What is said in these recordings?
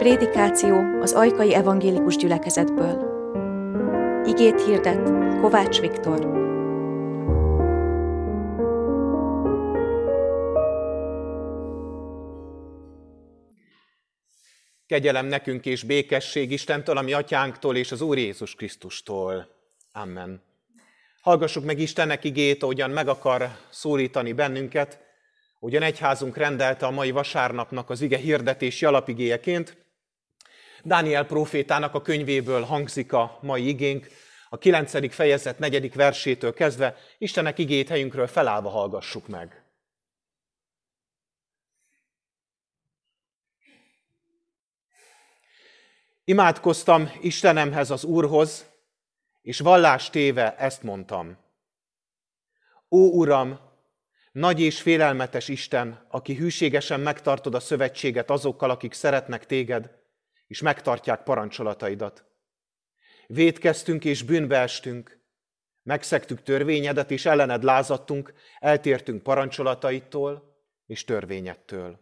Prédikáció az Ajkai Evangélikus Gyülekezetből. Igét hirdet Kovács Viktor. Kegyelem nekünk és békesség Istentől, a mi atyánktól és az Úr Jézus Krisztustól. Amen. Hallgassuk meg Istennek igét, ahogyan meg akar szólítani bennünket, ahogyan egyházunk rendelte a mai vasárnapnak az ige hirdetési alapigéjeként. Dániel prófétának a könyvéből hangzik a mai igénk, a 9. fejezet 4. versétől kezdve. Istennek igét helyünkről felállva hallgassuk meg. Imádkoztam Istenemhez, az Úrhoz, és vallást téve ezt mondtam. Ó Uram, nagy és félelmetes Isten, aki hűségesen megtartod a szövetséget azokkal, akik szeretnek téged, és megtartják parancsolataidat. Vétkeztünk és bűnbe estünk, megszegtük törvényedet, és ellened lázadtunk, eltértünk parancsolataidtól és törvényedtől.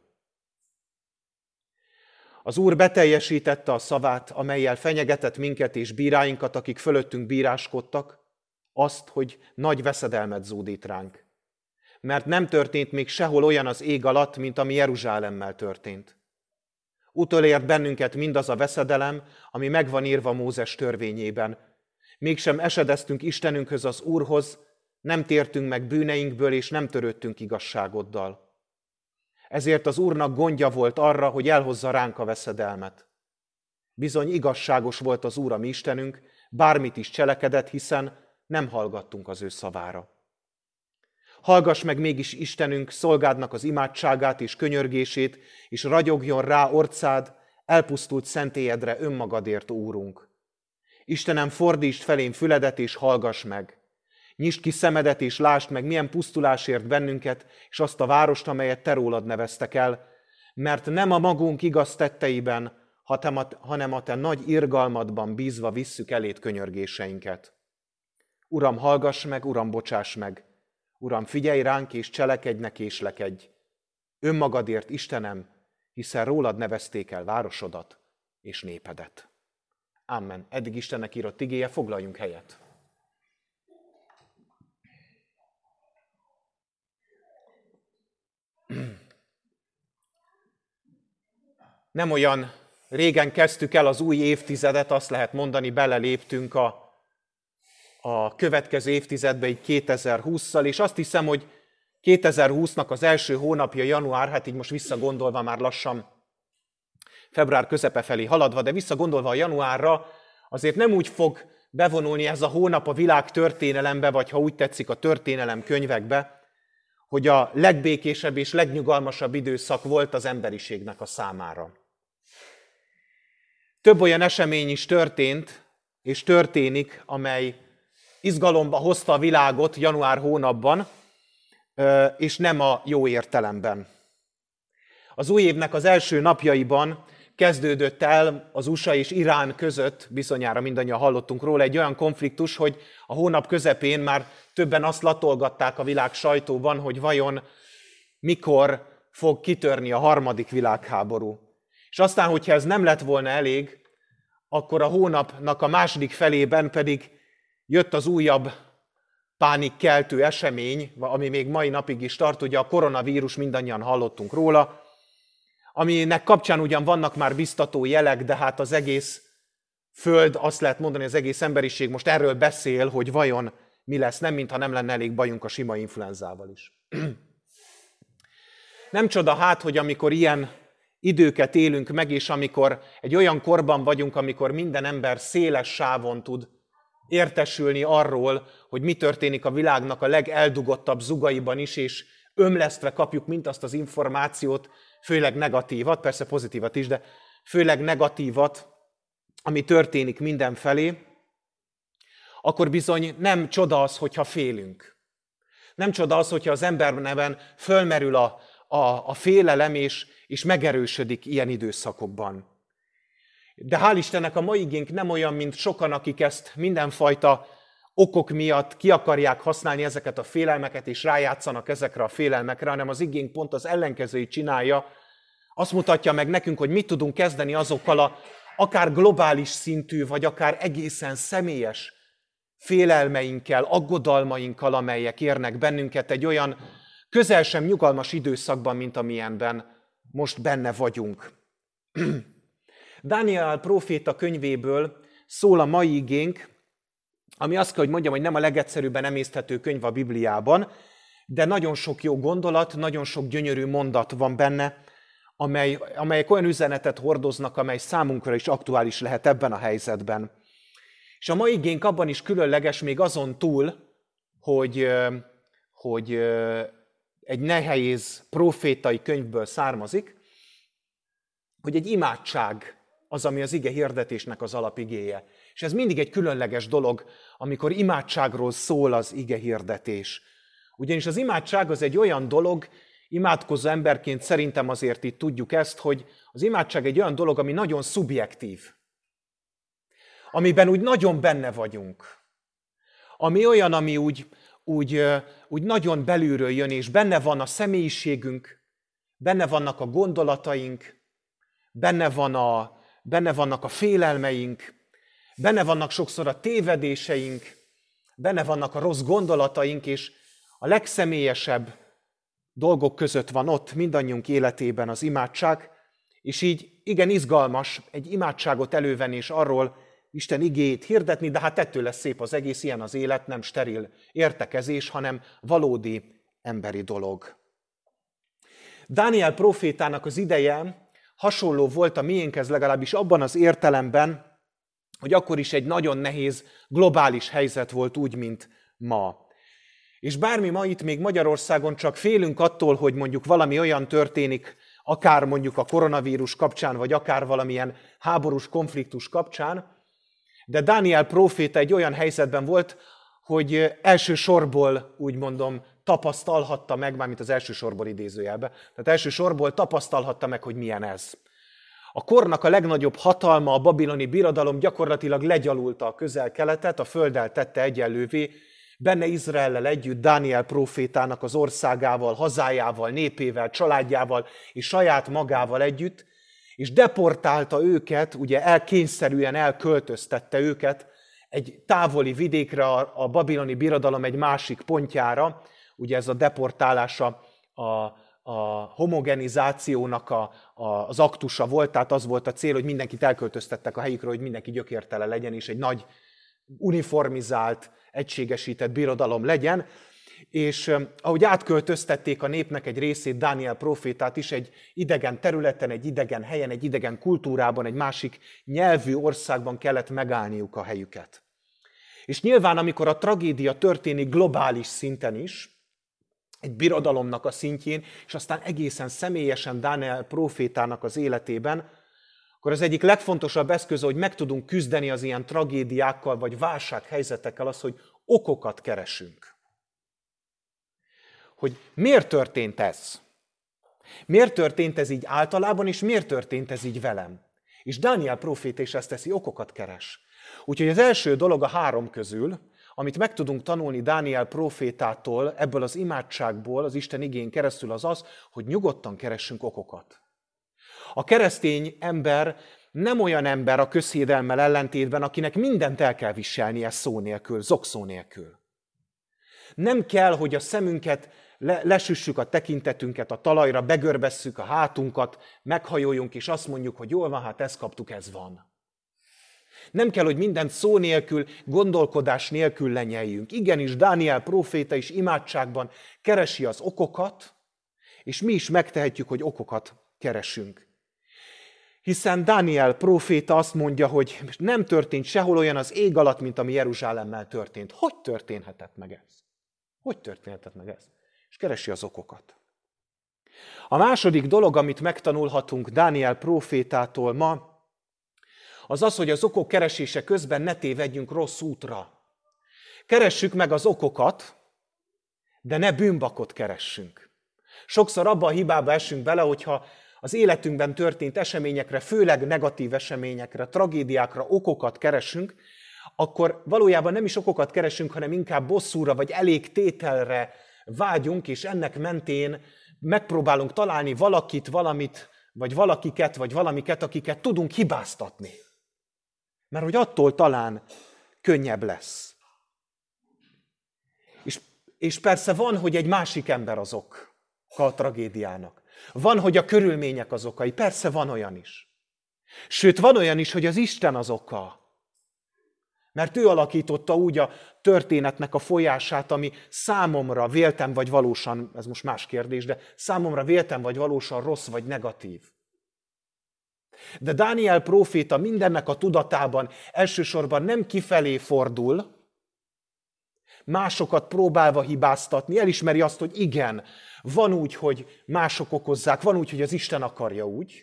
Az Úr beteljesítette a szavát, amellyel fenyegetett minket és bíráinkat, akik fölöttünk bíráskodtak, azt, hogy nagy veszedelmet zúdít ránk. Mert nem történt még sehol olyan az ég alatt, mint ami Jeruzsálemmel történt. Utolért bennünket mindaz a veszedelem, ami megvan írva Mózes törvényében. Mégsem esedeztünk Istenünkhöz, az Úrhoz, nem tértünk meg bűneinkből, és nem törődtünk igazságoddal. Ezért az Úrnak gondja volt arra, hogy elhozza ránk a veszedelmet. Bizony igazságos volt az Úr, a mi Istenünk, bármit is cselekedett, hiszen nem hallgattunk az ő szavára. Hallgass meg mégis Istenünk szolgádnak az imádságát és könyörgését, és ragyogjon rá orcád, elpusztult szentélyedre önmagadért, Úrunk. Istenem, fordítsd felém füledet, és hallgass meg. Nyisd ki szemedet, és lásd meg, milyen pusztulás ért bennünket, és azt a várost, amelyet te rólad neveztek el, mert nem a magunk igaz tetteiben, hanem a te nagy irgalmadban bízva visszük eléd könyörgéseinket. Uram, hallgass meg, Uram, bocsáss meg. Uram, figyelj ránk, és cselekedj, ne késlekedj. Önmagadért, Istenem, hiszen rólad nevezték el városodat és népedet. Amen. Eddig Istennek írott igéje, foglaljunk helyet. Nem olyan régen kezdtük el az új évtizedet, azt lehet mondani, beleléptünk a következő évtizedbe, így 2020-szal, és azt hiszem, hogy 2020-nak az első hónapja január, hát így most visszagondolva már lassan február közepe felé haladva, de visszagondolva a januárra, azért nem úgy fog bevonulni ez a hónap a világ történelembe, vagy ha úgy tetszik a történelem könyvekbe, hogy a legbékésebb és legnyugalmasabb időszak volt az emberiségnek a számára. Több olyan esemény is történt, és történik, amely izgalomba hozta a világot január hónapban, és nem a jó értelemben. Az új évnek az első napjaiban kezdődött el az USA és Irán között, bizonyára mindannyian hallottunk róla, egy olyan konfliktus, hogy a hónap közepén már többen azt latolgatták a világ sajtóban, hogy vajon mikor fog kitörni a harmadik világháború. És aztán, hogyha ez nem lett volna elég, akkor a hónapnak a második felében pedig jött az újabb pánikkeltő esemény, ami még mai napig is tart, ugye a koronavírus, mindannyian hallottunk róla, aminek kapcsán ugyan vannak már biztató jelek, de hát az egész Föld, azt lehet mondani, az egész emberiség most erről beszél, hogy vajon mi lesz, nem mintha nem lenne elég bajunk a sima influenzával is. Nem csoda hát, hogy amikor ilyen időket élünk meg, és amikor egy olyan korban vagyunk, amikor minden ember széles sávon tud értesülni arról, hogy mi történik a világnak a legeldugottabb zugaiban is, és ömlesztve kapjuk mindazt az információt, főleg negatívat, persze pozitívat is, de főleg negatívat, ami történik mindenfelé, akkor bizony nem csoda az, hogyha félünk. Nem csoda az, hogyha az emberben fölmerül a félelem, és megerősödik ilyen időszakokban. De hál' Istennek a mai igénk nem olyan, mint sokan, akik ezt mindenfajta okok miatt ki akarják használni ezeket a félelmeket, és rájátszanak ezekre a félelmekre, hanem az igénk pont az ellenkezőjét csinálja, Azt mutatja meg nekünk, hogy mit tudunk kezdeni azokkal akár globális szintű, vagy akár egészen személyes félelmeinkkel, aggodalmainkkal, amelyek érnek bennünket egy olyan közel sem nyugalmas időszakban, mint amilyenben most benne vagyunk. Dániel próféta könyvéből szól a mai igénk, ami azt kell, hogy mondjam, hogy nem a legegyszerűbben emészthető könyv a Bibliában, de nagyon sok jó gondolat, nagyon sok gyönyörű mondat van benne, amelyek olyan üzenetet hordoznak, amely számunkra is aktuális lehet ebben a helyzetben. És a mai igénk abban is különleges, még azon túl, hogy egy nehéz prófétai könyvből származik, hogy egy imádság az, ami az ige hirdetésnek az alapigéje. És ez mindig egy különleges dolog, amikor imádságról szól az ige hirdetés. Ugyanis az imádság az egy olyan dolog, imádkozó emberként szerintem azért itt tudjuk ezt, hogy az imádság egy olyan dolog, ami nagyon szubjektív. Amiben úgy nagyon benne vagyunk. Ami olyan, ami úgy nagyon belülről jön, és benne van a személyiségünk, benne vannak a gondolataink, benne vannak a félelmeink, benne vannak sokszor a tévedéseink, benne vannak a rossz gondolataink, és a legszemélyesebb dolgok között van ott mindannyiunk életében az imádság, és így igen izgalmas egy imádságot elővenni, és arról Isten igéjét hirdetni, de hát ettől lesz szép az egész, ilyen az élet, nem steril értekezés, hanem valódi emberi dolog. Dániel prófétának az ideje hasonló volt a miénkhez, legalábbis abban az értelemben, hogy akkor is egy nagyon nehéz globális helyzet volt úgy, mint ma. És bármi ma itt még Magyarországon csak félünk attól, hogy mondjuk valami olyan történik, akár mondjuk a koronavírus kapcsán, vagy akár valamilyen háborús konfliktus kapcsán, de Dániel próféta egy olyan helyzetben volt, hogy elsősorból, úgy mondom, tapasztalhatta meg, mármint az elsősorból idézőjelbe, tehát elsősorból tapasztalhatta meg, hogy milyen ez. A kornak a legnagyobb hatalma, a babiloni birodalom gyakorlatilag legyalulta a Közel-Keletet, a földdel tette egyenlővé, benne Izraellel együtt, Dániel prófétának az országával, hazájával, népével, családjával és saját magával együtt, és deportálta őket, ugye kényszerűen elköltöztette őket egy távoli vidékre, a babiloni birodalom egy másik pontjára. Ugye ez a deportálása a homogenizációnak az aktusa volt, tehát az volt a cél, hogy mindenkit elköltöztettek a helyükről, hogy mindenki gyökértele legyen, és egy nagy uniformizált, egységesített birodalom legyen. És ahogy átköltöztették a népnek egy részét, Dániel prófétát is egy idegen területen, egy idegen helyen, egy idegen kultúrában, egy másik nyelvű országban kellett megállniuk a helyüket. És nyilván, amikor a tragédia történik globális szinten is, egy birodalomnak a szintjén, és aztán egészen személyesen Dániel prófétának az életében, akkor az egyik legfontosabb eszköz, hogy meg tudunk küzdeni az ilyen tragédiákkal, vagy válsághelyzetekkel, az, hogy okokat keresünk. Hogy miért történt ez? Miért történt ez így általában, és miért történt ez így velem? És Dániel próféta is ezt teszi, okokat keres. Úgyhogy az első dolog a három közül, amit meg tudunk tanulni Dániel prófétától, ebből az imádságból, az Isten igén keresztül az, hogy nyugodtan keressünk okokat. A keresztény ember nem olyan ember a közhiedelmmel ellentétben, akinek mindent el kell viselnie szó nélkül, zokszó nélkül. Nem kell, hogy a szemünket lesüssük, a tekintetünket a talajra, begörbesszük a hátunkat, meghajoljunk, és azt mondjuk, hogy jól van, hát ezt kaptuk, ez van. Nem kell, hogy mindent szó nélkül, gondolkodás nélkül lenyeljünk. Igenis, Dániel próféta is imádságban keresi az okokat, és mi is megtehetjük, hogy okokat keresünk. Hiszen Dániel próféta azt mondja, hogy nem történt sehol olyan az ég alatt, mint ami Jeruzsálemmel történt. Hogy történhetett meg ez? Hogy történhetett meg ez? És keresi az okokat. A második dolog, amit megtanulhatunk Dániel prófétától ma, az, hogy az okok keresése közben ne tévedjünk rossz útra. Keressük meg az okokat, de ne bűnbakot keressünk. Sokszor abba a hibába esünk bele, hogyha az életünkben történt eseményekre, főleg negatív eseményekre, tragédiákra okokat keresünk, akkor valójában nem is okokat keresünk, hanem inkább bosszúra vagy elégtételre vágyunk, és ennek mentén megpróbálunk találni valakit, valamit, vagy valakiket, vagy valamiket, akiket tudunk hibáztatni. Mert hogy attól talán könnyebb lesz. És persze van, hogy egy másik ember az oka a tragédiának. Van, hogy a körülmények az okai. Persze van olyan is. Sőt, van olyan is, hogy az Isten az oka. Mert ő alakította úgy a történetnek a folyását, ami számomra vélten vagy valósan, ez most más kérdés, de számomra vélten vagy valósan rossz vagy negatív. De Dániel próféta mindennek a tudatában elsősorban nem kifelé fordul, másokat próbálva hibáztatni, elismeri azt, hogy igen, van úgy, hogy mások okozzák, van úgy, hogy az Isten akarja úgy,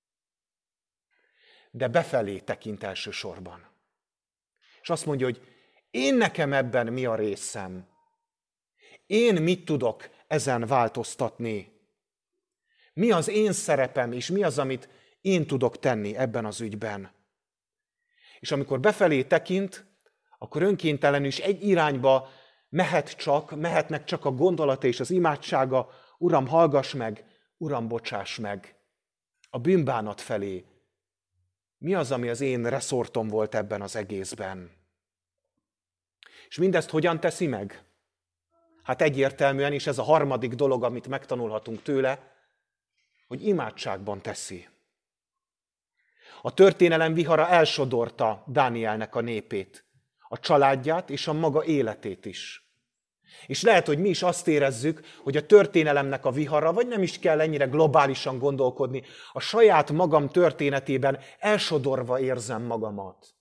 de befelé tekint elsősorban. És azt mondja, hogy én nekem ebben mi a részem? Én mit tudok ezen változtatni? Mi az én szerepem, és mi az, amit én tudok tenni ebben az ügyben? És amikor befelé tekint, akkor önkéntelenül is egy irányba mehetnek csak a gondolata és az imádsága, Uram, hallgass meg, Uram, bocsáss meg. A bűnbánat felé. Mi az, ami az én reszortom volt ebben az egészben? És mindezt hogyan teszi meg? Hát egyértelműen, és ez a harmadik dolog, amit megtanulhatunk tőle, hogy imádságban teszi. A történelem vihara elsodorta Dánielnek a népét, a családját és a maga életét is. És lehet, hogy mi is azt érezzük, hogy a történelemnek a vihara, vagy nem is kell ennyire globálisan gondolkodni, a saját magam történetében elsodorva érzem magamat.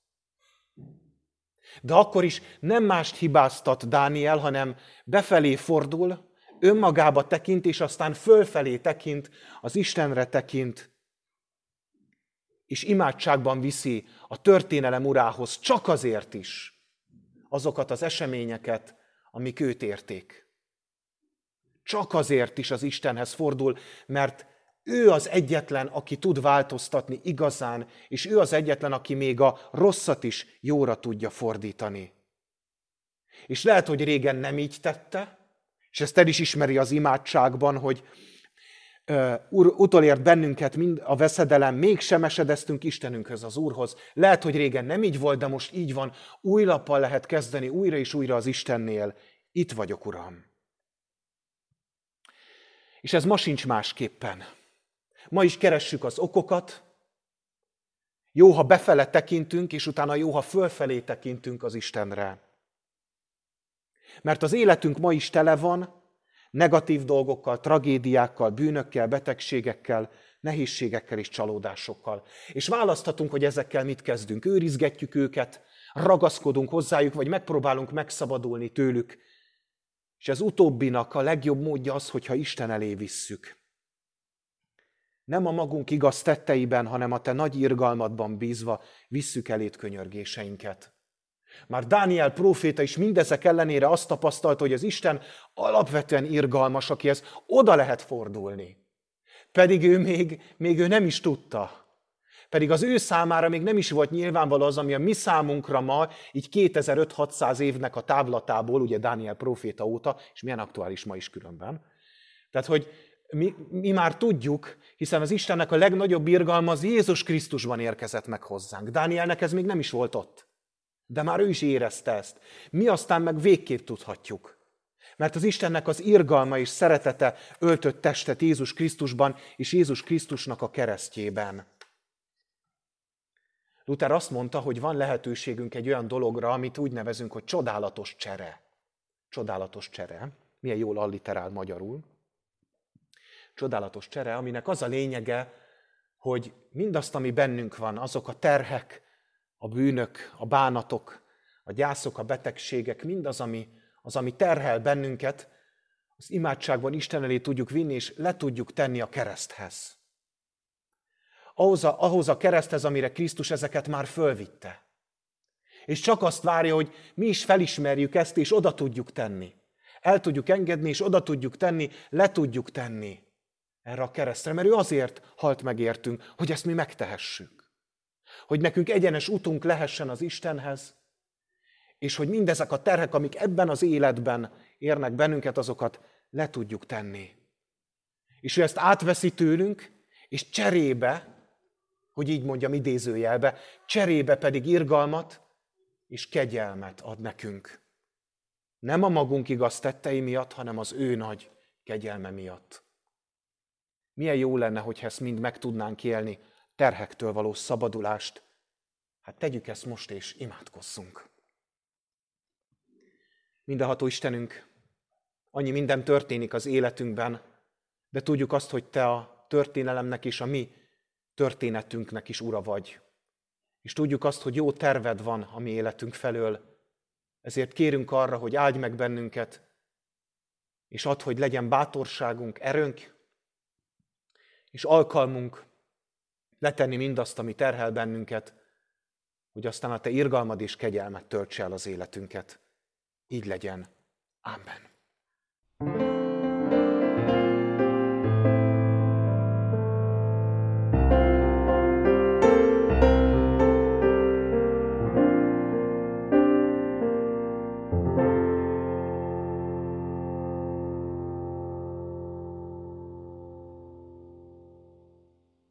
De akkor is nem mást hibáztat Dániel, hanem befelé fordul, önmagába tekint, és aztán fölfelé tekint, az Istenre tekint, és imádságban viszi a történelem urához csak azért is azokat az eseményeket, amik őt érték. Csak azért is az Istenhez fordul, mert ő az egyetlen, aki tud változtatni igazán, és ő az egyetlen, aki még a rosszat is jóra tudja fordítani. És lehet, hogy régen nem így tette, és ezt el is ismeri az imádságban, hogy utolért bennünket mind a veszedelem, mégsem esedeztünk Istenünkhöz, az Úrhoz. Lehet, hogy régen nem így volt, de most így van. Új lappal lehet kezdeni újra és újra az Istennél. Itt vagyok, Uram. És ez ma sincs másképpen. Ma is keressük az okokat. Jó, ha befele tekintünk, és utána jó, ha fölfelé tekintünk az Istenre. Mert az életünk ma is tele van negatív dolgokkal, tragédiákkal, bűnökkel, betegségekkel, nehézségekkel és csalódásokkal. És választhatunk, hogy ezekkel mit kezdünk. Őrizgetjük őket, ragaszkodunk hozzájuk, vagy megpróbálunk megszabadulni tőlük. És ez utóbbinak a legjobb módja az, hogyha Isten elé visszük. Nem a magunk igaz tetteiben, hanem a te nagy irgalmadban bízva visszük eléd könyörgéseinket. Már Dániel próféta is mindezek ellenére azt tapasztalta, hogy az Isten alapvetően irgalmas, akihez oda lehet fordulni. Pedig ő még ő nem is tudta. Pedig az ő számára még nem is volt nyilvánvaló az, ami a mi számunkra ma, így 2500-600 évnek a távlatából, ugye Dániel próféta óta, és milyen aktuális ma is különben. Tehát, hogy mi már tudjuk, hiszen az Istennek a legnagyobb irgalma az Jézus Krisztusban érkezett meg hozzánk. Dánielnek ez még nem is volt ott. De már ő is érezte ezt. Mi aztán meg végképp tudhatjuk. Mert az Istennek az irgalma és szeretete öltött testet Jézus Krisztusban és Jézus Krisztusnak a keresztjében. Luther azt mondta, hogy van lehetőségünk egy olyan dologra, amit úgy nevezünk, hogy csodálatos csere. Csodálatos csere. Milyen jól alliterál magyarul. Csodálatos csere, aminek az a lényege, hogy mindazt, ami bennünk van, azok a terhek, a bűnök, a bánatok, a gyászok, a betegségek, mindaz, ami terhel bennünket, az imádságban Isten elé tudjuk vinni, és le tudjuk tenni a kereszthez. Ahhoz a kereszthez, amire Krisztus ezeket már fölvitte. És csak azt várja, hogy mi is felismerjük ezt, és oda tudjuk tenni. El tudjuk engedni, és oda tudjuk tenni, le tudjuk tenni erre a keresztre, mert ő azért halt meg értünk, hogy ezt mi megtehessük. Hogy nekünk egyenes utunk lehessen az Istenhez, és hogy mindezek a terhek, amik ebben az életben érnek bennünket, azokat le tudjuk tenni. És ő ezt átveszi tőlünk, És cserébe, hogy így mondjam idézőjelbe, cserébe pedig irgalmat és kegyelmet ad nekünk. Nem a magunk igaz tettei miatt, hanem az ő nagy kegyelme miatt. Milyen jó lenne, hogyha ezt mind meg tudnánk élni, terhektől való szabadulást. Hát tegyük ezt most, és imádkozzunk. Mindenható Istenünk, annyi minden történik az életünkben, de tudjuk azt, hogy Te a történelemnek és a mi történetünknek is ura vagy. És tudjuk azt, hogy jó terved van a mi életünk felől. Ezért kérünk arra, hogy áldj meg bennünket, és add, hogy legyen bátorságunk, erőnk, és alkalmunk letenni mindazt, ami terhel bennünket, hogy aztán a Te irgalmad és kegyelmed töltse el az életünket. Így legyen. Amen.